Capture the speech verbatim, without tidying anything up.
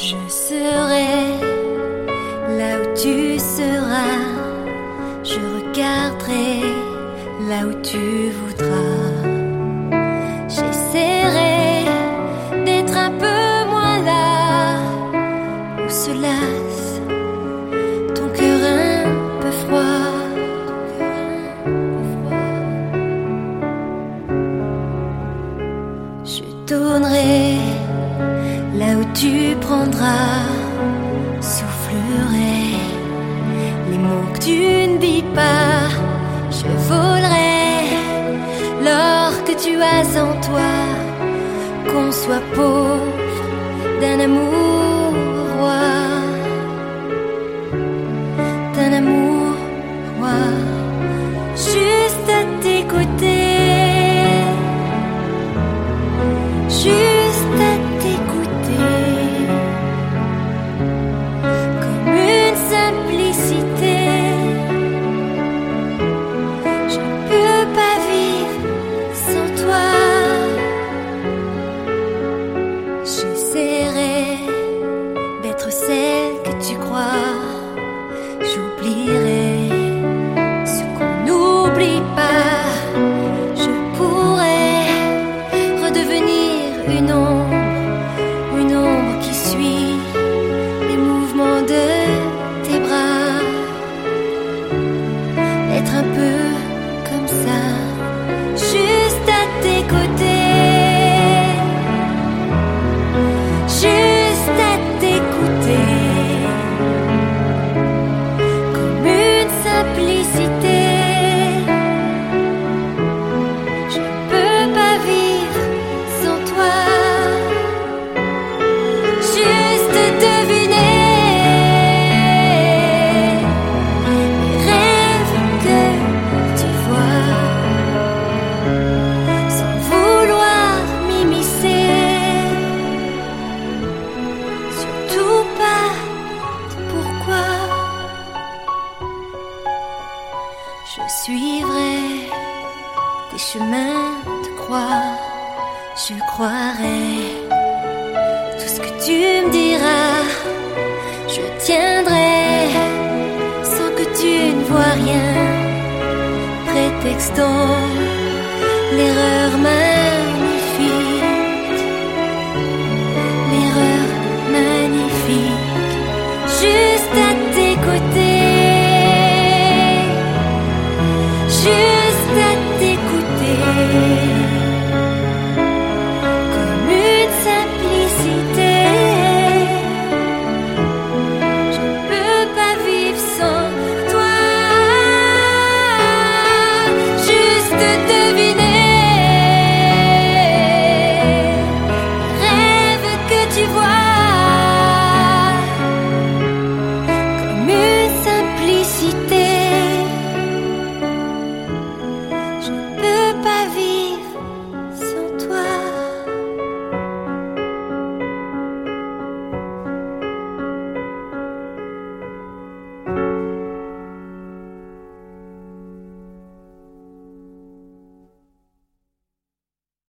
Je serai là où tu seras, je regarderai là où tu voudras. J'essaierai d'être un peu moins là où se lasse ton cœur un peu froid. Je tournerai là où tu prendras, soufflerai les mots que tu ne dis pas. Je volerai l'or que tu as en toi, qu'on soit pauvre d'un amour roi, d'un amour roi. Juste à t'écouter, juste à t'écouter, comme une simplicité. Je ne peux pas vivre sans toi. J'essaierai d'être celle que tu crois. J'oublierai ce qu'on n'oublie pas. Je pourrais redevenir une ombre, une ombre qui suit les mouvements de tes bras. Être un peu comme ça, juste à tes côtés, juste à t'écouter, comme une simplicité. Je ne peux pas vivre sans toi. Juste deviner les rêves que tu vois, sans vouloir m'immiscer, surtout pas de pourquoi. Je suivrai tes chemins de croix, je croirai tout ce que tu me diras. Je tiendrai sans que tu ne vois rien, prétextant l'erreur.